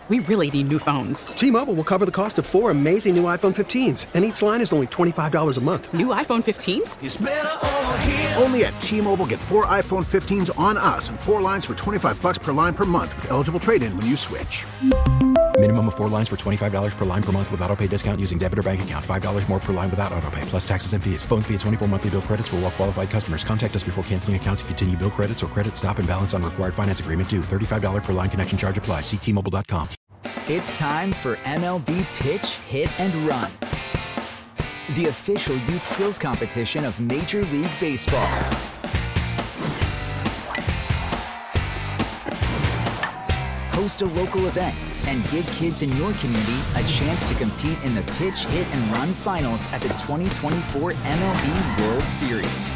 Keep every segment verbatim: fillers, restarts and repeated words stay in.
We really need new phones. T-Mobile will cover the cost of four amazing new iPhone fifteens, and each line is only twenty-five dollars a month. New iPhone fifteens? It's better over here. Only at T-Mobile, get four iPhone fifteens on us and four lines for twenty-five dollars per line per month with eligible trade-in when you switch. Minimum of four lines for twenty-five dollars per line per month with autopay discount using debit or bank account. five dollars more per line without autopay, plus taxes and fees. Phone fee at twenty-four monthly bill credits for well-qualified customers. Contact us before canceling account to continue bill credits or credit stop and balance on required finance agreement due. thirty-five dollars per line connection charge applies. See T Mobile dot com. It's time for M L B Pitch, Hit, and Run, the official youth skills competition of Major League Baseball. Host a local event and give kids in your community a chance to compete in the Pitch, Hit, and Run finals at the twenty twenty-four M L B World Series.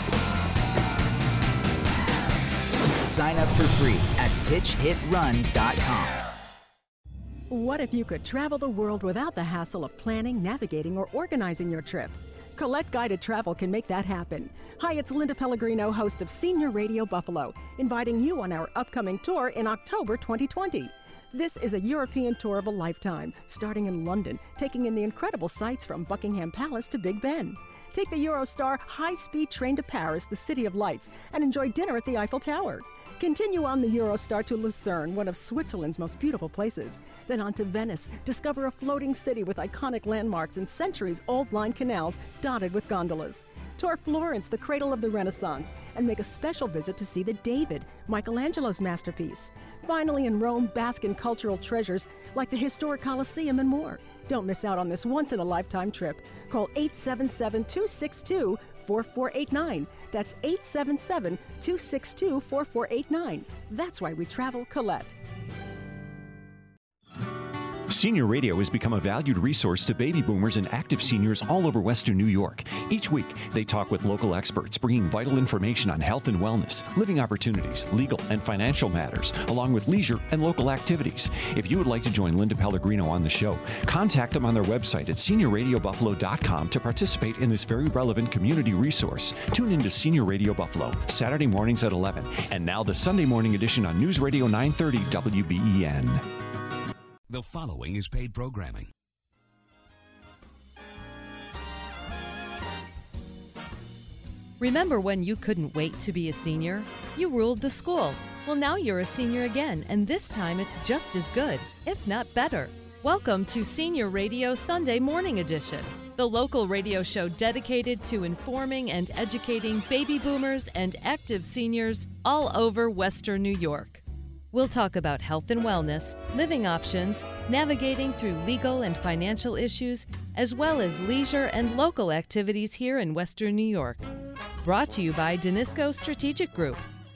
Sign up for free at pitch hit run dot com. What if you could travel the world without the hassle of planning, navigating, or organizing your trip? Collect Guided Travel can make that happen. Hi, it's Linda Pellegrino, host of Senior Radio Buffalo, inviting you on our upcoming tour in October twenty twenty. This is a European tour of a lifetime, starting in London, taking in the incredible sights from Buckingham Palace to Big Ben. Take the Eurostar high-speed train to Paris, the City of Lights, and enjoy dinner at the Eiffel Tower. Continue on the Eurostar to Lucerne, one of Switzerland's most beautiful places. Then on to Venice. Discover a floating city with iconic landmarks and centuries-old lined canals dotted with gondolas. Tour Florence, the cradle of the Renaissance, and make a special visit to see the David, Michelangelo's masterpiece. Finally, in Rome, bask in cultural treasures like the historic Colosseum and more. Don't miss out on this once-in-a-lifetime trip. Call eight seven seven, two six two, four four eight nine. That's eight seven seven, two six two, four four eight nine. That's why we travel Colette. Senior Radio has become a valued resource to baby boomers and active seniors all over Western New York. Each week, they talk with local experts, bringing vital information on health and wellness, living opportunities, legal and financial matters, along with leisure and local activities. If you would like to join Linda Pellegrino on the show, contact them on their website at senior radio buffalo dot com to participate in this very relevant community resource. Tune in to Senior Radio Buffalo, Saturday mornings at eleven, and now the Sunday morning edition on News Radio nine thirty W B E N. The following is paid programming. Remember when you couldn't wait to be a senior? You ruled the school. Well, now you're a senior again, and this time it's just as good, if not better. Welcome to Senior Radio Sunday Morning Edition, the local radio show dedicated to informing and educating baby boomers and active seniors all over Western New York. We'll talk about health and wellness, living options, navigating through legal and financial issues, as well as leisure and local activities here in Western New York. Brought to you by Danisco Strategic Group.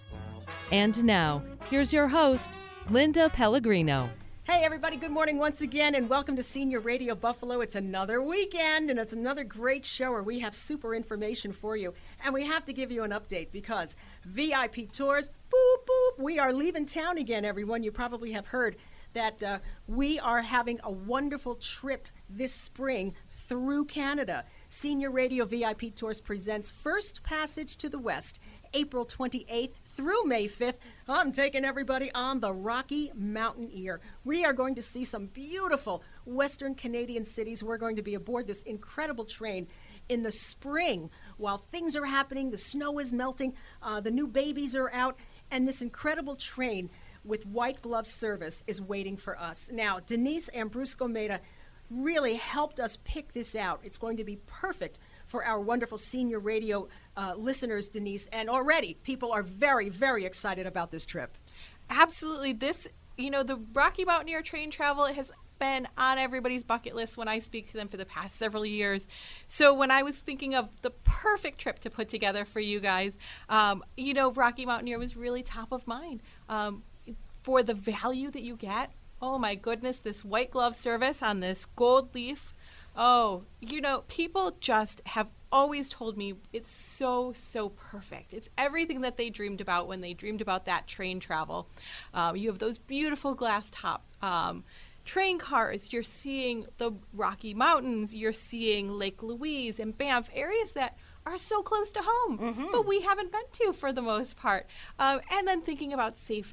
And now, here's your host, Linda Pellegrino. Hey everybody, good morning once again and welcome to Senior Radio Buffalo. It's another weekend and it's another great show where we have super information for you. And we have to give you an update because V I P Tours, boop, boop, we are leaving town again, everyone. You probably have heard that uh, we are having a wonderful trip this spring through Canada. Senior Radio V I P Tours presents First Passage to the West, April twenty-eighth through May fifth. I'm taking everybody on the Rocky Mountaineer. We are going to see some beautiful Western Canadian cities. We're going to be aboard this incredible train in the spring while things are happening. The snow is melting. Uh, the new babies are out. And this incredible train with white glove service is waiting for us. Now, Denise Ambrusco-Meda really helped us pick this out. It's going to be perfect for our wonderful senior radio uh, listeners, Denise. And already people are very, very excited about this trip. Absolutely. This, you know, the Rocky Mountaineer train travel has been on everybody's bucket list when I speak to them for the past several years. So when I was thinking of the perfect trip to put together for you guys, um, you know, Rocky Mountaineer was really top of mind. Um, for the value that you get, oh my goodness, this white glove service on this gold leaf. Oh, you know, people just have always told me it's so, so perfect. It's everything that they dreamed about when they dreamed about that train travel. Um, you have those beautiful glass top um, train cars. You're seeing the Rocky Mountains. You're seeing Lake Louise and Banff, areas that are so close to home, mm-hmm. but we haven't been to for the most part. Um, and then thinking about safety.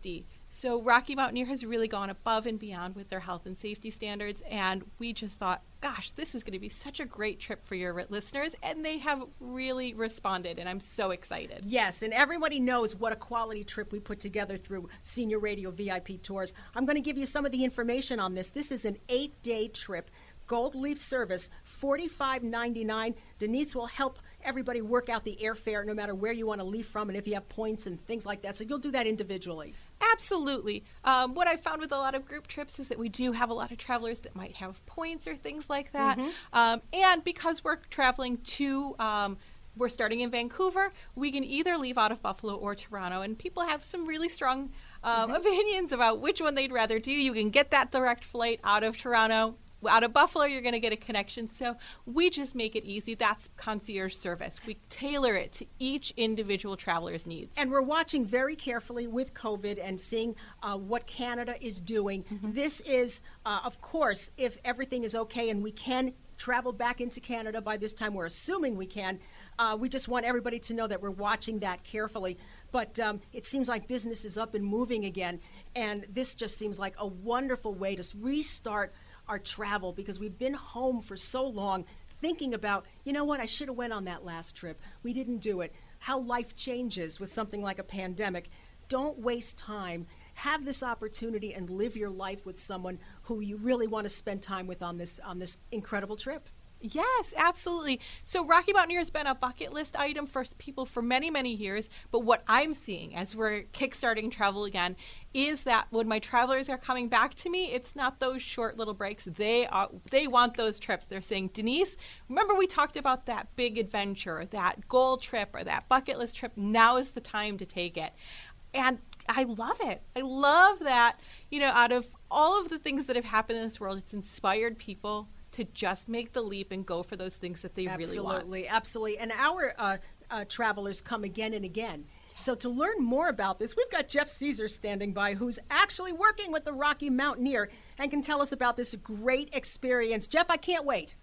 So Rocky Mountaineer has really gone above and beyond with their health and safety standards, and we just thought, gosh, this is going to be such a great trip for your listeners, and they have really responded, and I'm so excited. Yes, and everybody knows what a quality trip we put together through Senior Radio V I P Tours. I'm going to give you some of the information on this. This is an eight-day trip, Gold Leaf service, forty-five ninety-nine. Denise will help everybody work out the airfare no matter where you want to leave from and if you have points and things like that. So you'll do that individually. Absolutely. Um, what I found with a lot of group trips is that we do have a lot of travelers that might have points or things like that. Mm-hmm. Um, and because we're traveling to, um, we're starting in Vancouver, we can either leave out of Buffalo or Toronto. And people have some really strong um, Mm-hmm. opinions about which one they'd rather do. You can get that direct flight out of Toronto. Out of Buffalo, you're going to get a connection. So we just make it easy. That's concierge service. We tailor it to each individual traveler's needs. And we're watching very carefully with COVID and seeing uh, what Canada is doing. Mm-hmm. This is, uh, of course, if everything is okay and we can travel back into Canada by this time, we're assuming we can. Uh, we just want everybody to know that we're watching that carefully. But um, it seems like business is up and moving again. And this just seems like a wonderful way to restart our travel, because we've been home for so long thinking about, you know what, I should have went on that last trip. We didn't do it. How life changes with something like a pandemic. Don't waste time. Have this opportunity and live your life with someone who you really want to spend time with on this on this incredible trip. Yes, absolutely. So Rocky Mountaineer has been a bucket list item for people for many, many years. But what I'm seeing as we're kickstarting travel again is that when my travelers are coming back to me, it's not those short little breaks. They are, they want those trips. They're saying, Denise, remember we talked about that big adventure, that goal trip or that bucket list trip. Now is the time to take it. And I love it. I love that, you know, out of all of the things that have happened in this world, it's inspired people to just make the leap and go for those things that they absolutely, really want. Absolutely, absolutely. And our uh, uh, travelers come again and again. So to learn more about this, we've got Jeff Caesar standing by, who's actually working with the Rocky Mountaineer and can tell us about this great experience. Jeff, I can't wait.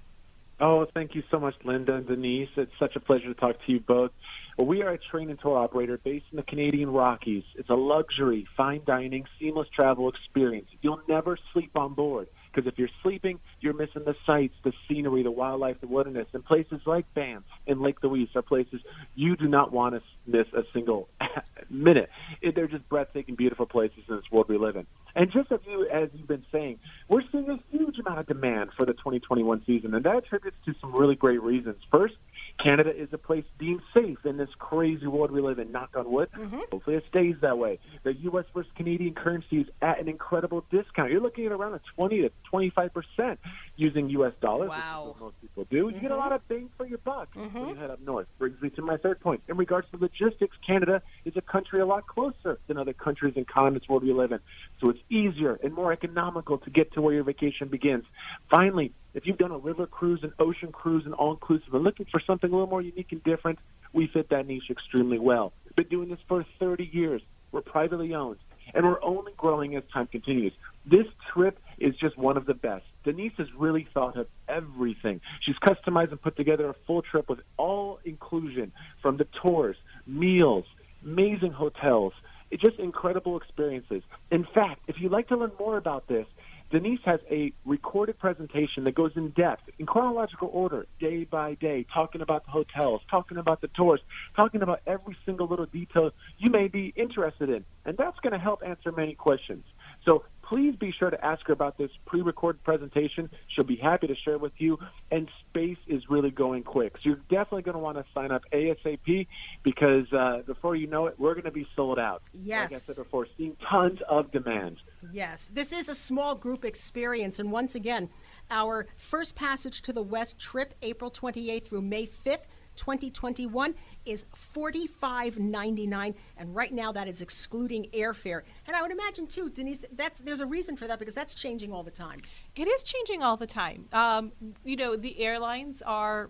Oh, thank you so much, Linda and Denise. It's such a pleasure to talk to you both. Well, we are a train and tour operator based in the Canadian Rockies. It's a luxury, fine dining, seamless travel experience. You'll never sleep on board, because if you're sleeping, you're missing the sights, the scenery, the wildlife, the wilderness. And places like Banff and Lake Louise are places you do not want to miss a single minute. They're just breathtaking, beautiful places in this world we live in. And just as, you, as you've been saying, we're seeing a huge amount of demand for the twenty twenty-one season, and that attributes to some really great reasons. First, Canada is a place deemed safe in this crazy world we live in, knock on wood. Mm-hmm. Hopefully it stays that way. The U S versus Canadian currency is at an incredible discount. You're looking at around a twenty to twenty-five percent using U S dollars, wow. which is what most people do. Mm-hmm. You get a lot of bang for your buck mm-hmm. when you head up north. Brings me to my third point. In regards to logistics, Canada is a country a lot closer than other countries and continents world we live in. So it's easier and more economical to get to where your vacation begins. Finally, if you've done a river cruise, an ocean cruise, an all-inclusive, and looking for something a little more unique and different, we fit that niche extremely well. Been doing this for thirty years. We're privately owned, and we're only growing as time continues. This trip is just one of the best. Denise has really thought of everything. She's customized and put together a full trip with all inclusion, from the tours, meals, amazing hotels, it's just incredible experiences. In fact, if you'd like to learn more about this, Denise has a recorded presentation that goes in depth, in chronological order, day by day, talking about the hotels, talking about the tours, talking about every single little detail you may be interested in. And that's going to help answer many questions. So please be sure to ask her about this pre-recorded presentation. She'll be happy to share with you. And space is really going quick. So you're definitely going to want to sign up ASAP, because uh, before you know it, we're going to be sold out. Yes. Like I said before, seeing tons of demand. Yes. This is a small group experience. And once again, our First Passage to the West trip, April twenty-eighth through May fifth, twenty twenty-one, is forty-five ninety-nine, and right now that is excluding airfare. And I would imagine too, Denise, that's there's a reason for that, because that's changing all the time. It is changing all the time. Um, you know, the airlines are,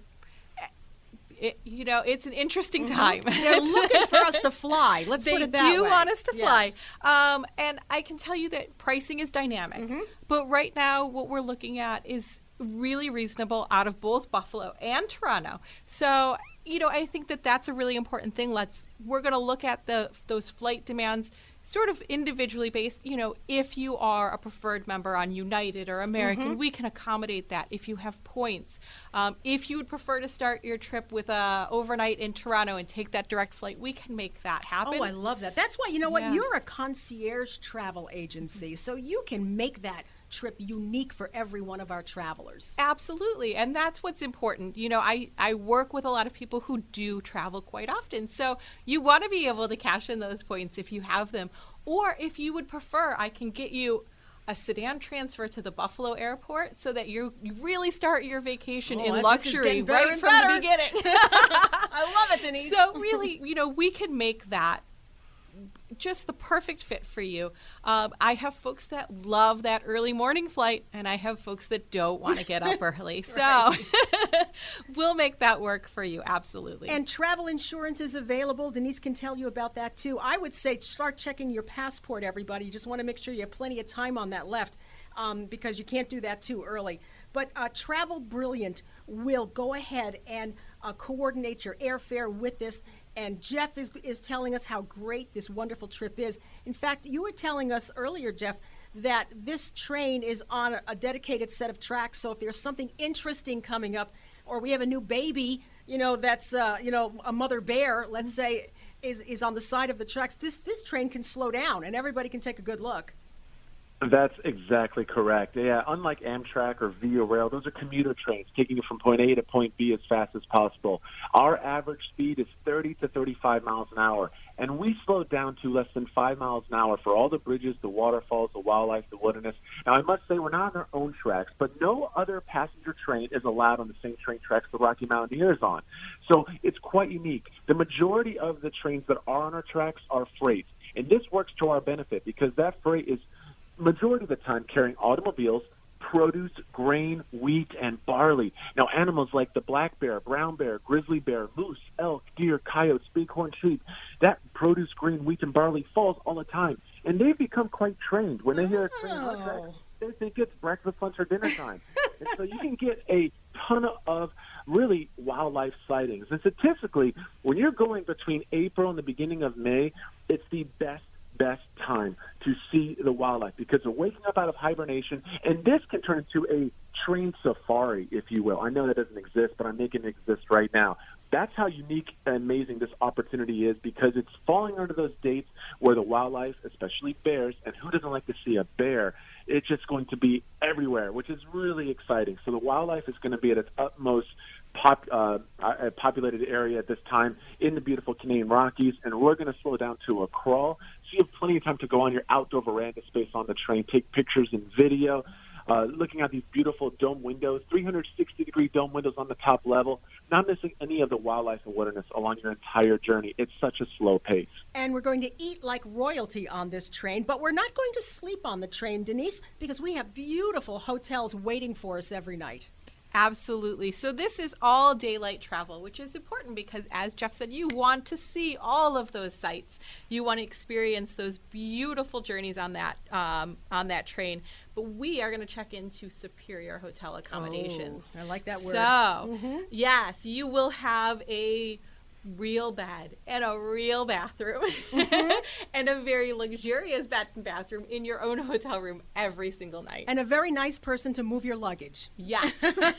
it, you know, it's an interesting time. Mm-hmm. They're looking for us to fly. Let's they put it that way. They do want us to fly. Yes. Um, and I can tell you that pricing is dynamic. Mm-hmm. But right now, what we're looking at is really reasonable out of both Buffalo and Toronto. So, you know, I think that that's a really important thing. Let's we're going to look at the those flight demands sort of individually based. You know, if you are a preferred member on United or American, Mm-hmm. we can accommodate that. If you have points, um, if you would prefer to start your trip with a overnight in Toronto and take that direct flight, we can make that happen. Oh, I love that. That's why, you know what, Yeah. you're a concierge travel agency, so you can make that trip unique for every one of our travelers. Absolutely. And that's what's important. You know, I, I work with a lot of people who do travel quite often. So you want to be able to cash in those points if you have them. Or if you would prefer, I can get you a sedan transfer to the Buffalo airport so that you you really start your vacation Oh, in this is luxury getting better right and from better. the beginning. I love it, Denise. So really, you know, we can make that just the perfect fit for you. Um, I have folks that love that early morning flight, and I have folks that don't want to get up early. So we'll make that work for you, absolutely. And travel insurance is available. Denise can tell you about that, too. I would say start checking your passport, everybody. You just want to make sure you have plenty of time on that left um, because you can't do that too early. But uh, Travel Brilliant will go ahead and uh, coordinate your airfare with this. And Jeff is, is telling us how great this wonderful trip is. In fact, you were telling us earlier, Jeff, that this train is on a, a dedicated set of tracks. So if there's something interesting coming up, or we have a new baby, you know, that's, uh, you know, a mother bear, let's say, is, is on the side of the tracks, this, this train can slow down and everybody can take a good look. That's exactly correct. Yeah, unlike Amtrak or Via Rail, those are commuter trains taking you from point A to point B as fast as possible. Our average speed is thirty to thirty-five miles an hour, and we slow down to less than five miles an hour for all the bridges, the waterfalls, the wildlife, the wilderness. Now, I must say we're not on our own tracks, but no other passenger train is allowed on the same train tracks the Rocky Mountaineer is on. So it's quite unique. The majority of the trains that are on our tracks are freight, and this works to our benefit because that freight is majority of the time carrying automobiles, produce, grain, wheat, and barley. Now, animals like the black bear, brown bear, grizzly bear, moose, elk, deer, coyotes, bighorn sheep, that produce, grain, wheat, and barley falls all the time. And they've become quite trained. When they hear a train on track, they think it's breakfast, lunch, or dinner time. And so you can get a ton of really wildlife sightings. And statistically, when you're going between April and the beginning of May, it's the best best time to see the wildlife because they're waking up out of hibernation, and this can turn into a train safari, if you will. I know that doesn't exist, but I'm making it exist right now. That's how unique and amazing this opportunity is because it's falling under those dates where the wildlife, especially bears, and who doesn't like to see a bear, it's just going to be everywhere, which is really exciting. So the wildlife is going to be at its utmost Pop, uh, a populated area at this time in the beautiful Canadian Rockies, and we're going to slow down to a crawl. So you have plenty of time to go on your outdoor veranda space on the train, take pictures and video, uh, looking at these beautiful dome windows, three hundred sixty degree dome windows on the top level, not missing any of the wildlife and wilderness along your entire journey. It's such a slow pace. And we're going to eat like royalty on this train, but we're not going to sleep on the train, Denise, because we have beautiful hotels waiting for us every night. Absolutely. So this is all daylight travel, which is important because, as Jeff said, you want to see all of those sights. You want to experience those beautiful journeys on that um, on that train. But we are going to check into superior hotel accommodations. Oh, I like that word. So, mm-hmm. yes, you will have a real bed and a real bathroom mm-hmm. and a very luxurious bed and bathroom in your own hotel room every single night. And a very nice person to move your luggage. Yes,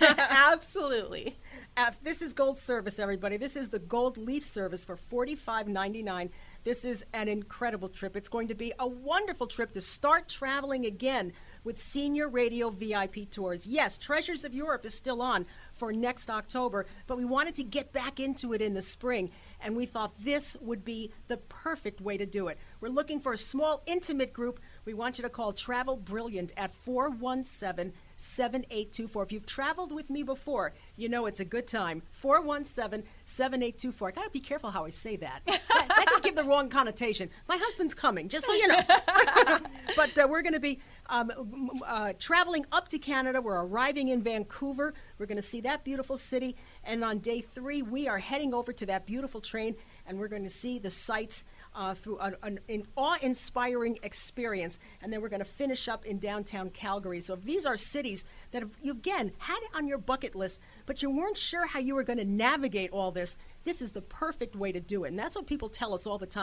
absolutely. This is Gold Service, everybody. This is the Gold Leaf Service for forty-five ninety-nine. This is an incredible trip. It's going to be a wonderful trip to start traveling again with Senior Radio V I P Tours. Yes, Treasures of Europe is still on for next October, but we wanted to get back into it in the spring, and we thought this would be the perfect way to do it. We're looking for a small, intimate group. We want you to call Travel Brilliant at four one seven, seven eight two four. If you've traveled with me before, you know it's a good time. four one seven, seven eight two four. I got to be careful how I say that. that. That could give the wrong connotation. My husband's coming, just so you know. But uh, we're going to be um, uh, traveling up to Canada. We're arriving in Vancouver. We're going to see that beautiful city. And on day three, we are heading over to that beautiful train, and we're going to see the sights uh, through an, an, an awe-inspiring experience. And then we're going to finish up in downtown Calgary. So if these are cities that have, you, again, had it on your bucket list, but you weren't sure how you were going to navigate all this, this is the perfect way to do it. And that's what people tell us all the time.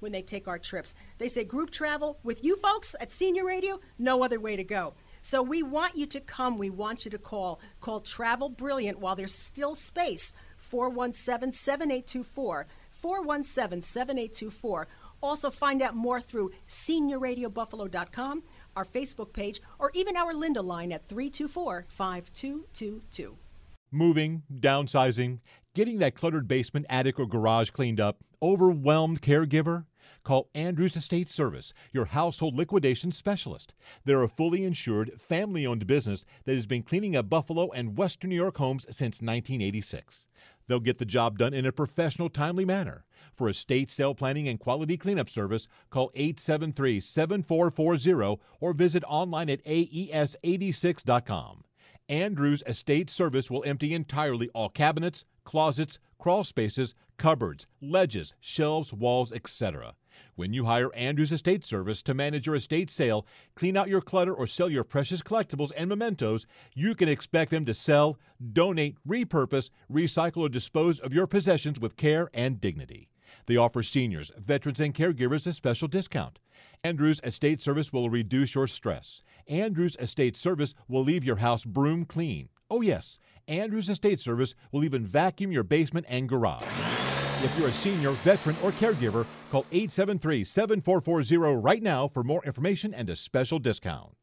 when they take our trips. They say group travel with you folks at Senior Radio, no other way to go. So we want you to come. We want you to call. Call Travel Brilliant while there's still space. four one seven, seven eight two four. four one seven, seven eight two four. Also find out more through senior radio buffalo dot com, our Facebook page, or even our Linda line at three two four, five two two two. Moving, downsizing, getting that cluttered basement, attic, or garage cleaned up, overwhelmed caregiver? Call Andrews Estate Service, your household liquidation specialist. They're a fully insured, family-owned business that has been cleaning up Buffalo and Western New York homes since nineteen eighty-six. They'll get the job done in a professional, timely manner. For estate sale planning and quality cleanup service, call eight seven three, seven four four zero or visit online at A E S eighty-six dot com. Andrews Estate Service will empty entirely all cabinets, closets, crawl spaces, cupboards, ledges, shelves, walls, et cetera. When you hire Andrews Estate Service to manage your estate sale, clean out your clutter, or sell your precious collectibles and mementos, you can expect them to sell, donate, repurpose, recycle, or dispose of your possessions with care and dignity. They offer seniors, veterans, and caregivers a special discount. Andrews Estate Service will reduce your stress. Andrews Estate Service will leave your house broom clean. Oh yes, Andrews Estate Service will even vacuum your basement and garage. If you're a senior, veteran, or caregiver, call eight seven three, seven four four zero right now for more information and a special discount.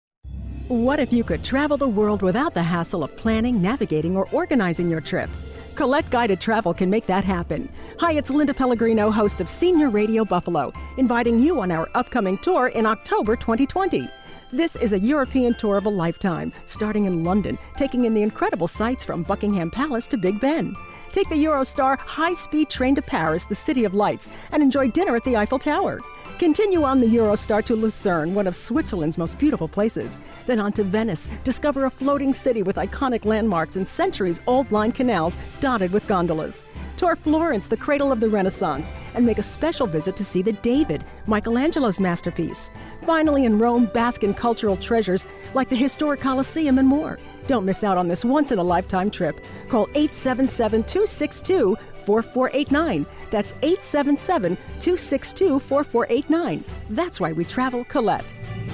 What if you could travel the world without the hassle of planning, navigating, or organizing your trip? Collect Guided Travel can make that happen. Hi, it's Linda Pellegrino, host of Senior Radio Buffalo, inviting you on our upcoming tour in October twenty twenty. This is a European tour of a lifetime, starting in London, taking in the incredible sights from Buckingham Palace to Big Ben. Take the Eurostar high-speed train to Paris, the City of Lights, and enjoy dinner at the Eiffel Tower. Continue on the Eurostar to Lucerne, one of Switzerland's most beautiful places. Then on to Venice, discover a floating city with iconic landmarks and centuries-old lined canals dotted with gondolas. Tour Florence, the cradle of the Renaissance, and make a special visit to see the David, Michelangelo's masterpiece. Finally, in Rome, bask in cultural treasures like the historic Colosseum and more. Don't miss out on this once-in-a-lifetime trip. Call eight seven seven, two six two, four four eight nine. That's eight seven seven, two six two, four four eight nine. That's why we travel Colette.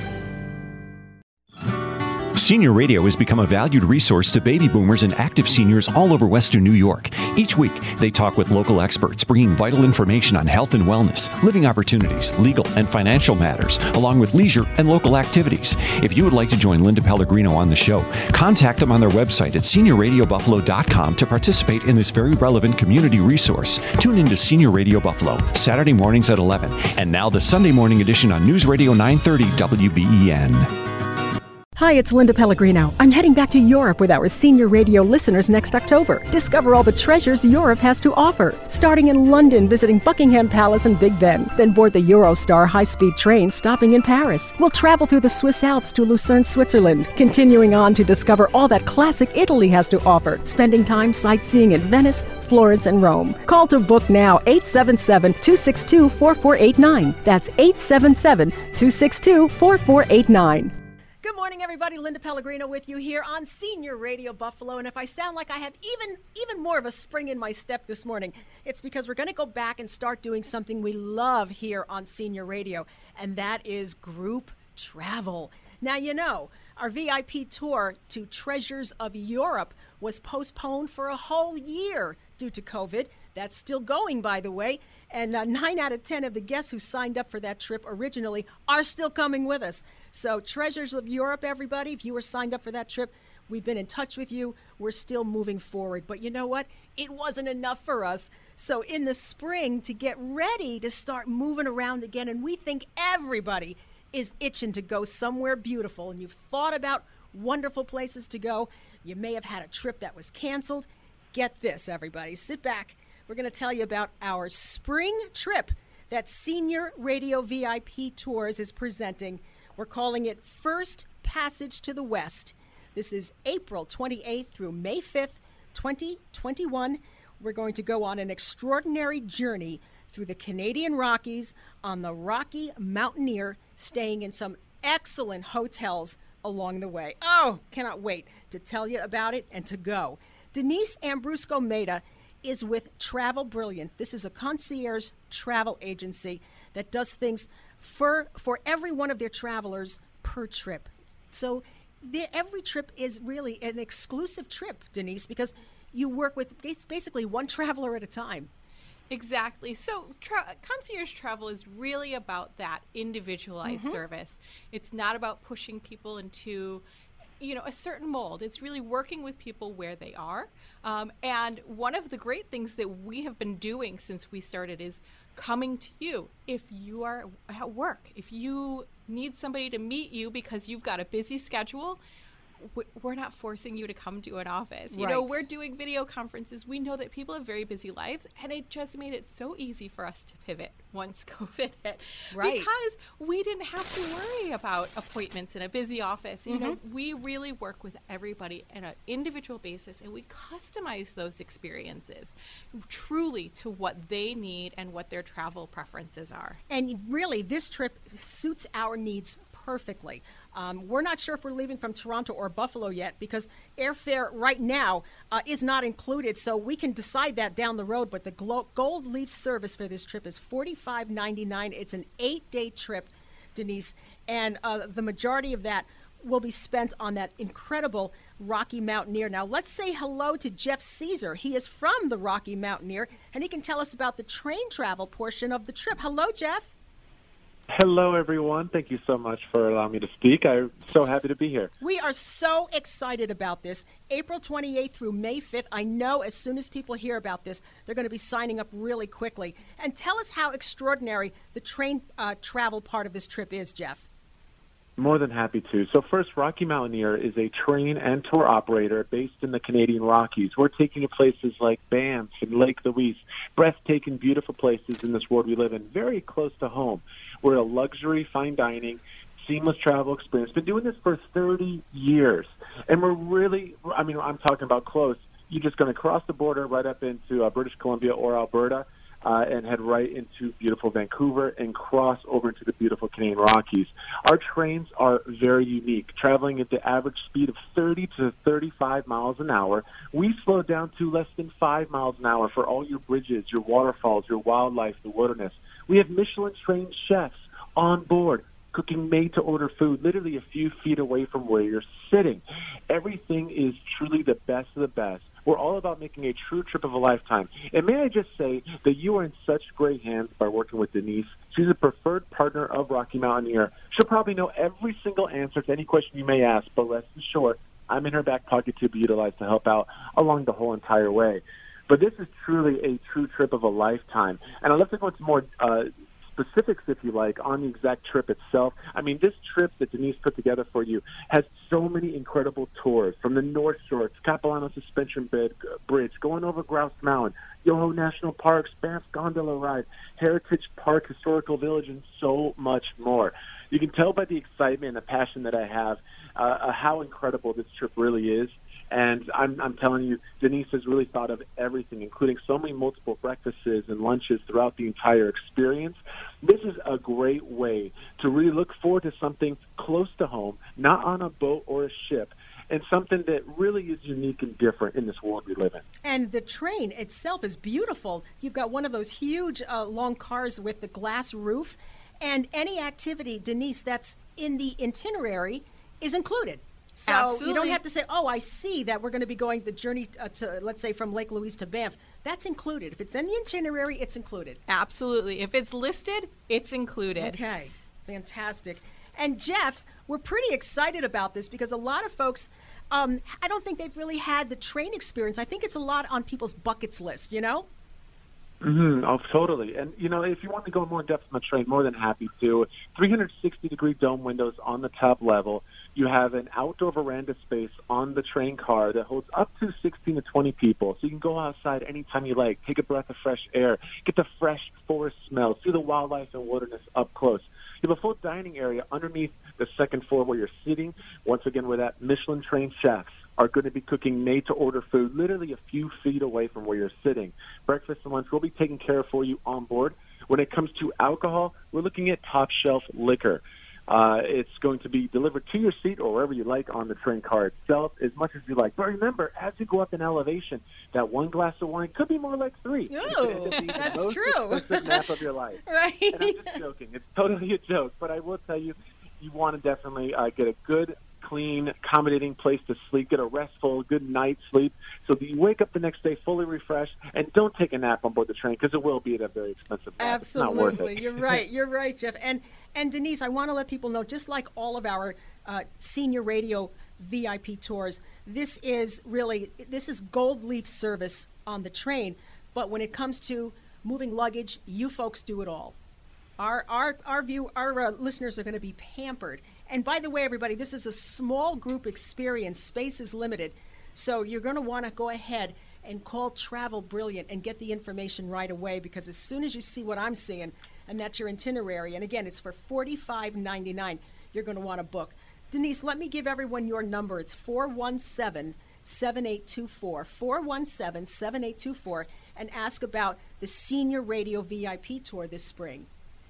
Senior Radio has become a valued resource to baby boomers and active seniors all over Western New York. Each week, they talk with local experts, bringing vital information on health and wellness, living opportunities, legal and financial matters, along with leisure and local activities. If you would like to join Linda Pellegrino on the show, contact them on their website at senior radio buffalo dot com to participate in this very relevant community resource. Tune in to Senior Radio Buffalo, Saturday mornings at eleven, and now the Sunday morning edition on News Radio nine thirty W B E N. Hi, it's Linda Pellegrino. I'm heading back to Europe with our Senior Radio listeners next October. Discover all the treasures Europe has to offer. Starting in London, visiting Buckingham Palace and Big Ben. Then board the Eurostar high-speed train stopping in Paris. We'll travel through the Swiss Alps to Lucerne, Switzerland. Continuing on to discover all that classic Italy has to offer. Spending time sightseeing in Venice, Florence, and Rome. Call to book now, eight seven seven, two six two, four four eight nine. That's eight seven seven, two six two, four four eight nine. Good morning, everybody. Linda Pellegrino with you here on Senior Radio Buffalo. And if I sound like I have even even more of a spring in my step this morning, it's because we're going to go back and start doing something we love here on Senior Radio, and that is group travel. Now, you know, our V I P tour to Treasures of Europe was postponed for a whole year due to COVID. That's still going, by the way. And uh, nine out of ten of the guests who signed up for that trip originally are still coming with us. So Treasures of Europe, everybody, if you were signed up for that trip, we've been in touch with you. We're still moving forward. But you know what? It wasn't enough for us. So in the spring, to get ready to start moving around again, and we think everybody is itching to go somewhere beautiful, and you've thought about wonderful places to go. You may have had a trip that was canceled. Get this, everybody. Sit back. We're going to tell you about our spring trip that Senior Radio V I P Tours is presenting. We're calling it First Passage to the West. This is April twenty-eighth through May fifth, twenty twenty-one. We're going to go on an extraordinary journey through the Canadian Rockies on the Rocky Mountaineer, staying in some excellent hotels along the way. Oh, cannot wait to tell you about it and to go. Denise Ambrusco Maida is with Travel Brilliant. This is a concierge travel agency that does things for for every one of their travelers per trip. So every trip is really an exclusive trip, Denise, because you work with basically one traveler at a time. Exactly. So tra- concierge travel is really about that individualized mm-hmm. service. It's not about pushing people into, you know, a certain mold. It's really working with people where they are. Um, and one of the great things that we have been doing since we started is coming to you. If you are at work, if you need somebody to meet you because you've got a busy schedule, we're not forcing you to come to an office. You right. know, we're doing video conferences. We know that people have very busy lives, and it just made it so easy for us to pivot once COVID hit. Right. Because we didn't have to worry about appointments in a busy office. You mm-hmm. know, we really work with everybody on an individual basis, and we customize those experiences truly to what they need and what their travel preferences are. And really, this trip suits our needs perfectly. Um, we're not sure if we're leaving from Toronto or Buffalo yet because airfare right now uh, is not included, so we can decide that down the road. But the Glo- Gold Leaf service for this trip is forty-five ninety-nine. It's an eight-day trip, Denise, and uh, the majority of that will be spent on that incredible Rocky Mountaineer. Now, let's say hello to Jeff Caesar. He is from the Rocky Mountaineer, and he can tell us about the train travel portion of the trip. Hello, Jeff. Hello, everyone. Thank you so much for allowing me to speak. I'm so happy to be here. We are so excited about this. April twenty-eighth through May fifth. I know as soon as people hear about this, they're going to be signing up really quickly. And tell us how extraordinary the train uh, travel part of this trip is, Jeff. More than happy to. So first, Rocky Mountaineer is a train and tour operator based in the Canadian Rockies. We're taking you places like Banff and Lake Louise, breathtaking, beautiful places in this world we live in, very close to home. We're a luxury, fine dining, seamless travel experience. Been doing this for thirty years. And we're really, I mean, I'm talking about close. You're just going to cross the border right up into uh, British Columbia or Alberta, Uh, and head right into beautiful Vancouver and cross over into the beautiful Canadian Rockies. Our trains are very unique, traveling at the average speed of thirty to thirty-five miles an hour. We slow down to less than five miles an hour for all your bridges, your waterfalls, your wildlife, the wilderness. We have Michelin-trained chefs on board cooking made-to-order food literally a few feet away from where you're sitting. Everything is truly the best of the best. We're all about making a true trip of a lifetime. And may I just say that you are in such great hands by working with Denise. She's a preferred partner of Rocky Mountaineer. She'll probably know every single answer to any question you may ask, but rest assured, I'm in her back pocket to be utilized to help out along the whole entire way. But this is truly a true trip of a lifetime. And I'd love to go into more uh, specifics, if you like, on the exact trip itself. I mean, this trip that Denise put together for you has so many incredible tours, from the North Shore to Capilano Suspension Bridge, going over Grouse Mountain, Yoho National Park, Banff Gondola Ride, Heritage Park, Historical Village, and so much more. You can tell by the excitement and the passion that I have uh, how incredible this trip really is. And I'm, I'm telling you, Denise has really thought of everything, including so many multiple breakfasts and lunches throughout the entire experience. This is a great way to really look forward to something close to home, not on a boat or a ship, and something that really is unique and different in this world we live in. And the train itself is beautiful. You've got one of those huge uh, long cars with the glass roof, and any activity, Denise, that's in the itinerary is included. So Absolutely. You don't have to say, oh, I see that we're going to be going the journey uh, to, let's say, from Lake Louise to Banff. That's included. If it's in the itinerary, it's included. Absolutely. If it's listed, it's included. Okay. Fantastic. And Jeff, we're pretty excited about this because a lot of folks, um, I don't think they've really had the train experience. I think it's a lot on people's buckets list, you know? Mm-hmm. Oh, totally. And, you know, if you want to go more in depth on the train, more than happy to. three hundred sixty degree dome windows on the top level. You have an outdoor veranda space on the train car that holds up to sixteen to twenty people. So you can go outside anytime you like, take a breath of fresh air, get the fresh forest smell, see the wildlife and wilderness up close. You have a full dining area underneath the second floor where you're sitting, once again where that Michelin-trained chefs are going to be cooking made-to-order food literally a few feet away from where you're sitting. Breakfast and lunch will be taken care of for you on board. When it comes to alcohol, we're looking at top-shelf liquor. Uh, it's going to be delivered to your seat or wherever you like on the train car itself, as much as you like. But remember, as you go up in elevation, that one glass of wine could be more like three. Ooh, that's the true. most expensive nap of your life. Right. And I'm just joking. It's totally a joke. But I will tell you, you want to definitely uh, get a good, clean, accommodating place to sleep, get a restful, good night's sleep, so that you wake up the next day fully refreshed, and don't take a nap on board the train, because it will be at a very expensive nap. Absolutely. It's not worth it. You're right. You're right, Jeff. And and Denise, I want to let people know, just like all of our uh, senior radio V I P tours, this is really, this is Gold Leaf service on the train. But when it comes to moving luggage, you folks do it all. Our our our view, our uh, listeners are going to be pampered. And by the way, everybody, this is a small group experience. Space is limited. So you're going to want to go ahead and call Travel Brilliant and get the information right away, because as soon as you see what I'm seeing, and that's your itinerary, and again, it's for forty-five ninety-nine, you're going to want to book. Denise, let me give everyone your number. It's four one seven, seven eight two four, four one seven, seven eight two four, and ask about the Senior Radio V I P tour this spring.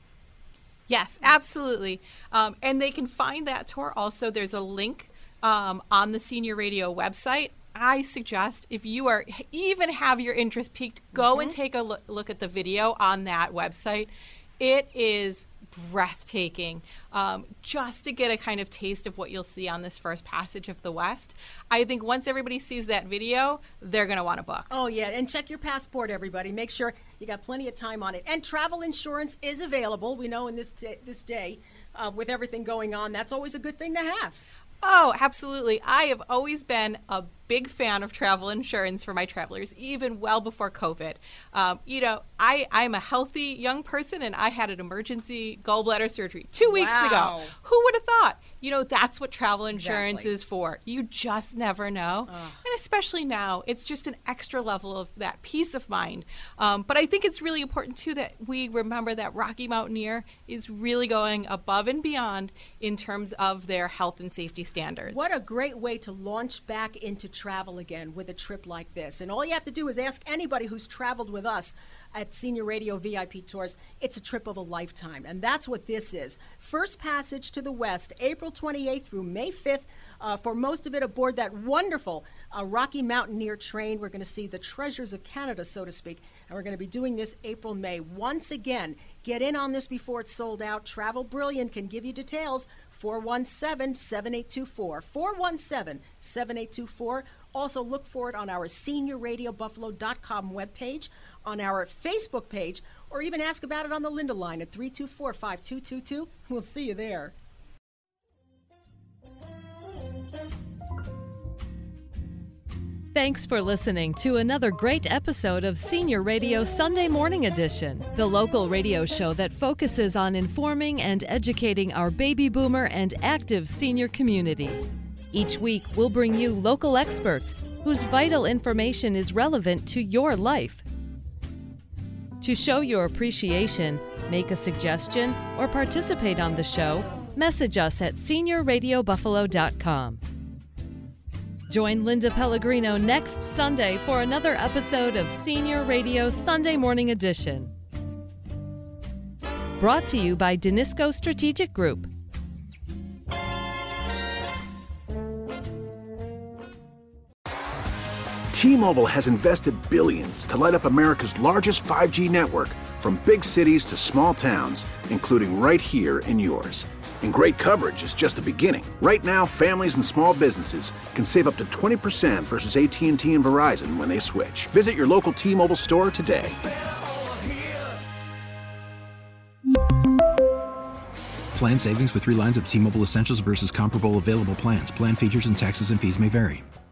Yes, absolutely. Um, and they can find that tour also. There's a link um, on the Senior Radio website. I suggest if you are even have your interest piqued, go mm-hmm. and take a look, look at the video on that website. It is breathtaking, um, just to get a kind of taste of what you'll see on this first passage of the West. I think once everybody sees that video, they're going to want to book. Oh, yeah, and check your passport, everybody. Make sure you got plenty of time on it. And travel insurance is available. We know in this, t- this day, uh, with everything going on, that's always a good thing to have. Oh, absolutely. I have always been a big fan of travel insurance for my travelers, even well before COVID. Um, you know, I, I'm a healthy young person, and I had an emergency gallbladder surgery two weeks wow. ago. Who would have thought? You know, that's what travel insurance exactly. is for. You just never know. Ugh. And especially now, it's just an extra level of that peace of mind. Um, but I think it's really important, too, that we remember that Rocky Mountaineer is really going above and beyond in terms of their health and safety standards. What a great way to launch back into travel again with a trip like this. And all you have to do is ask anybody who's traveled with us at Senior Radio V I P Tours. It's a trip of a lifetime, and that's what this is. First passage to the West, April twenty-eighth through May fifth. Uh, for most of it aboard that wonderful uh, Rocky Mountaineer train. We're going to see the treasures of Canada, so to speak, and we're going to be doing this April, May. Once again, get in on this before it's sold out. Travel Brilliant can give you details. four one seven, seven eight two four, four one seven, seven eight two four. Also, look for it on our senior radio buffalo dot com webpage, on our Facebook page, or even ask about it on the Linda line at three two four, five two two two. We'll see you there. Thanks for listening to another great episode of Senior Radio Sunday Morning Edition, the local radio show that focuses on informing and educating our baby boomer and active senior community. Each week, we'll bring you local experts whose vital information is relevant to your life. To show your appreciation, make a suggestion, or participate on the show, message us at senior radio buffalo dot com. Join Linda Pellegrino next Sunday for another episode of Senior Radio Sunday Morning Edition. Brought to you by Danisco Strategic Group. T-Mobile has invested billions to light up America's largest five G network, from big cities to small towns, including right here in yours. And great coverage is just the beginning. Right now, families and small businesses can save up to twenty percent versus A T and T and Verizon when they switch. Visit your local T-Mobile store today. Plan savings with three lines of T-Mobile Essentials versus comparable available plans. Plan features and taxes and fees may vary.